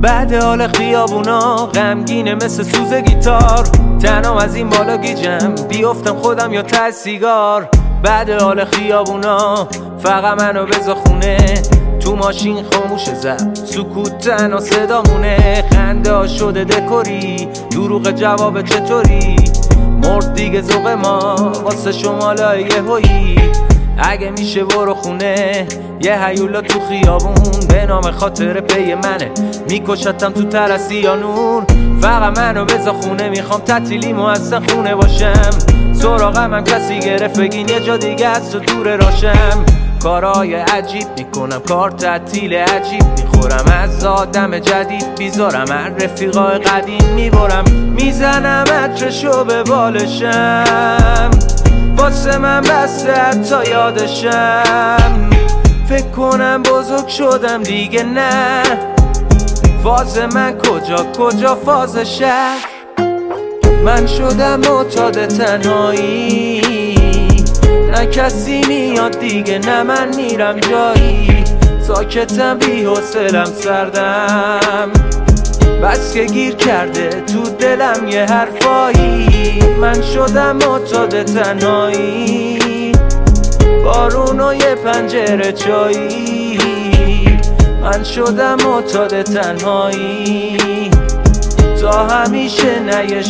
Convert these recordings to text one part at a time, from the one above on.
بعد حال خیابونا غمگینه مثل سوز گیتار، تنام از این بالا گیجم بیفتم خودم یا ته سیگار. بعد حال خیابونا فقط منو بذار خونه، تو ماشین خاموش زد سکوت تنها صدامونه. خنده ها شده دکوری، دروغ جواب چطوری، مرد دیگه ذوق ما واسه شمالای یهویی. اگه میشه برو خونه، یه هیولا تو خیابون به نام خاطر پی منه، میکشتم تو ترسی یا نور. فقط منو بذار خونه، میخوام تعطیلیمو اصلا خونه باشم. سراغم هم کسی گرفت بگین یه جا دیگه از و دور راشم. کارهای عجیب میکنم، کار تعطیل عجیب میخورم، از آدم جدید بیزارم، هر رفیقای قدیم میبرم، میزنم عطرشو به بالشم، واسه من بسته حتی یادشم. فکر کنم بزرگ شدم دیگه نه، فاز من کجا فاز شهر. من شدم معتاد تنهایی، نه کسی میاد دیگه نه من میرم جایی. ساکتم بی حوصله‌ام سردم، بس که گیر کرده تو دلم یه حرفایی. من شدم معتاد تنهایی، بارون و یه پنجره چایی. من شدم معتاد تنهایی، تا همیشه نه یه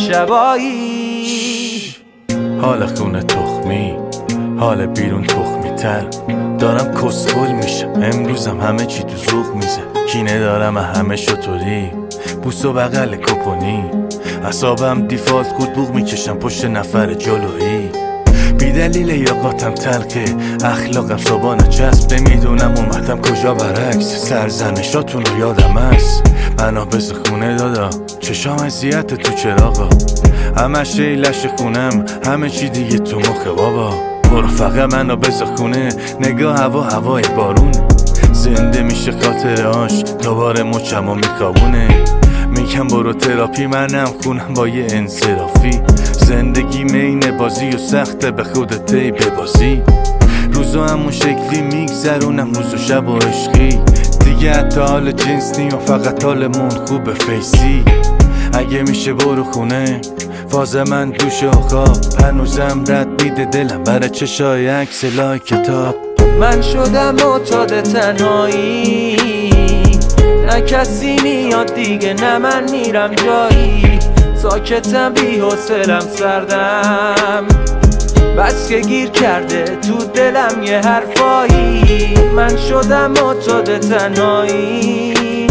شبایی. حال خونه تخمی، حال بیرون تخمی تر، دارم کسخل میشم امروزم، همه چی تو ذوق میزه. کینه دارم همه شطوری، بوس و بغل کپونی، اعصابم دیفالت خود بوق میکشم پشت نفر جلویی. بی دلیل یاقاتم تلقه، اخلاقم صبانه چسب، نمیدونم اومدم کجا برعکس. سرزنشاتون رو یادم هست، منو بز خونه دادا، چشام اذیت تو چراغا، همش لش خونم، همه چی دیگه تو مخه بابا. برو فقط منو بز خونه، نگاه هوای بارون، زنده میشه خاطرهاش، دوباره مچمو میکابونه. میگم برو تراپی، منم خونم با یه انصرافی. زندگی مین بازی و سخته، به خودت ببازی. روزا همون شکلی میگذرونم، روز و شب و عشقی دیگه، حتی حال جنس نیم، فقط حالمون خوبه فیسی. اگه میشه برو خونه، فاز من دوش و خواب، هنوزم رد میده دلم برای چشای عکس لای کتاب. من شدم معتاد تنهایی، نه کسی میاد دیگه نه من میرم جایی. ساکتم بی حوصله‌ام سردم، بس که گیر کرده تو دلم یه حرفایی. من شدم معتاد تنهایی،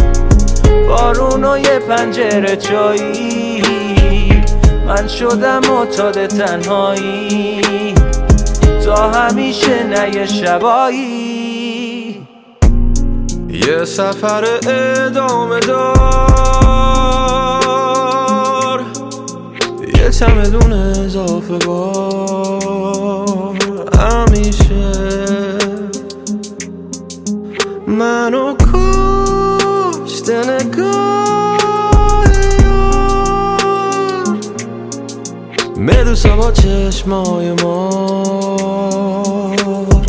بارون و یه پنجره چایی. من شدم معتاد تنهایی، تا همیشه نه یه شبایی. یه سفر ادامه دار، یه چمدون اضافه بار، همیشه منو کشته نگاه یار، مدوسا با چشمای مار.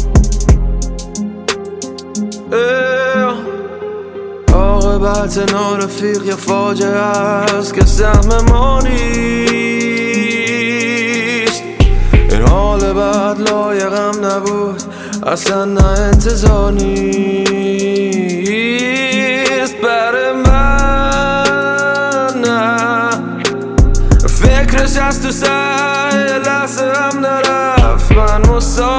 عاقبت نارفیق یه فاجعه است که سهم ما نیست. این حال بعد لایقم نبود، اصلا نه انتظار نیست برای من. نه فکرش از تو سر لحظه هم نرفت، من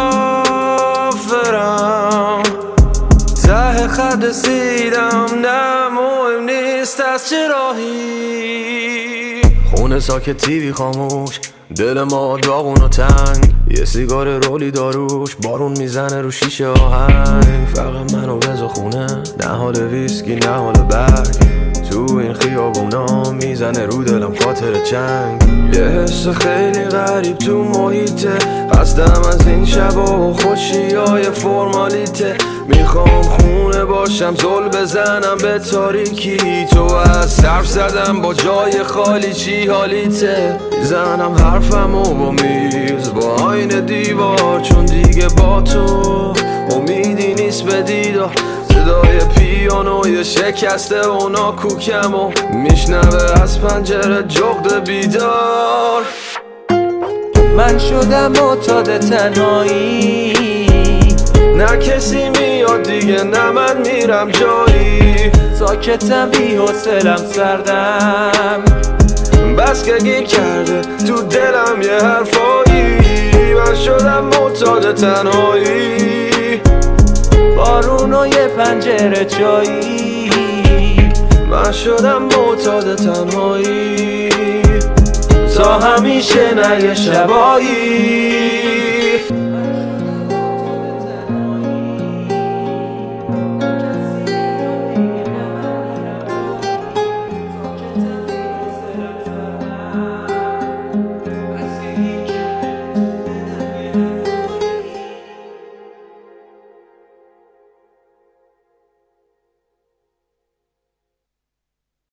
مسافرم، ته خط رسیدم، نه مهم نیست از چه راهی. خونه ساکت، تیوی خاموش، دل ما داغون و تنگ، یه سیگار رولی داروش، بارون میزنه رو شیشه آهنگ. فقط منو بذار خونه، نه حال ویسکی نه حال برگ، تو این خیابونا میزنه رو دلم خاطر چنگ. یه حس خیلی غریب تو محیطه، خستم از این شبا و خوشیای فرمالیته. میخوام خونه باشم، زل بزنم به تاریکی، تو از صرف زدم با جای خالی، چی حالیته؟ میزنم حرفمو با میز، با آینه دیوار، چون دیگه با تو امیدی نیست به دیدار. صدای پیانوی شکسته اونا کوکم و میشنوه از پنجره جغد بیدار. من شدم معتاد تنهایی، نه کسی میاد دیگه نه من میرم جایی. ساکتم بی حوصله‌ام سردم، بس که گیر کرده تو دلم یه حرفایی. من شدم معتاد تنهایی، بارون و یه پنجره چایی. من شدم معتاد تنهایی تا همیشه نه یه شبایی.